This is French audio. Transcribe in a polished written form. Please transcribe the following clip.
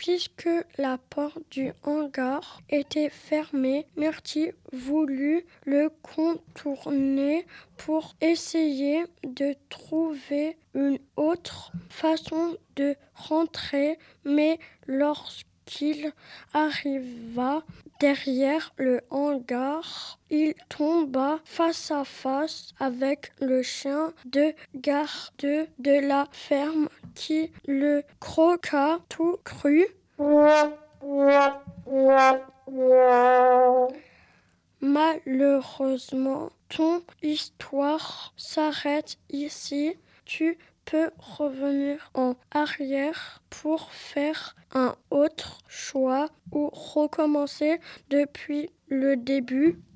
Puisque la porte du hangar était fermée, Myrtille voulut le contourner pour essayer de trouver une autre façon de rentrer, mais lorsqu'il arriva derrière le hangar, il tomba face à face avec le chien de garde de la ferme qui le croqua tout cru. Malheureusement, ton histoire s'arrête ici. Tu peux revenir en arrière pour faire un autre choix ou recommencer depuis le début.